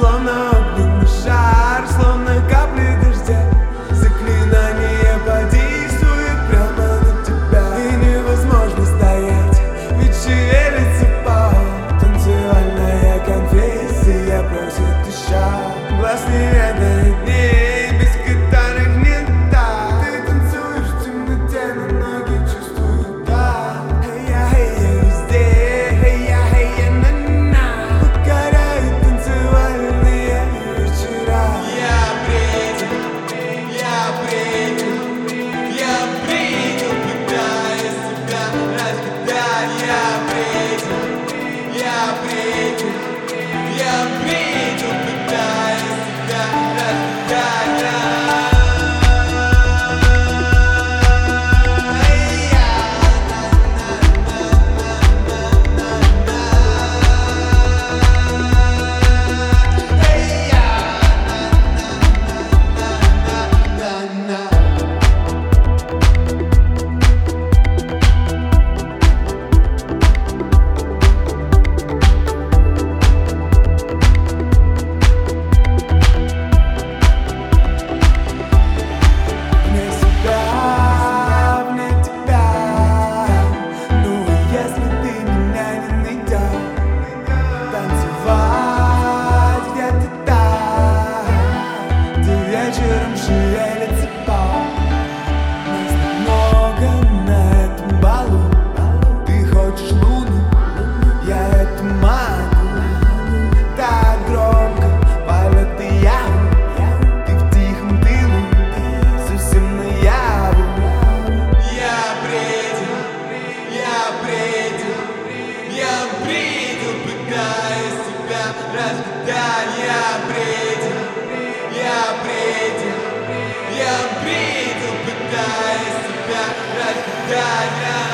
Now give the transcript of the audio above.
словно огненный шар, словно капли дождя. Заклинание подействует прямо на тебя, и невозможно стоять, ведь шевелится пол. Танцевальная конфессия просит еще. Глаз не ведает дней, без которых нет так. Ты танцуешь в темноте, но ноги чувствуют так. Hey-я, hey-я везде, hey-я, hey-я на-на. Покоряют танцевальные вечера. Я бредил, пытаясь себя разгадать. Я бредил, пытаясь себя разгадать. Вечером шевелится пол. Нас так много на этом балу. Ты хочешь луну, я это могу. Так громко полеты яву. Ты в тихом дыму, совсем наяву. Я бредил, пытаясь себя разгадать. Я бредил, пытаясь себя разгадать.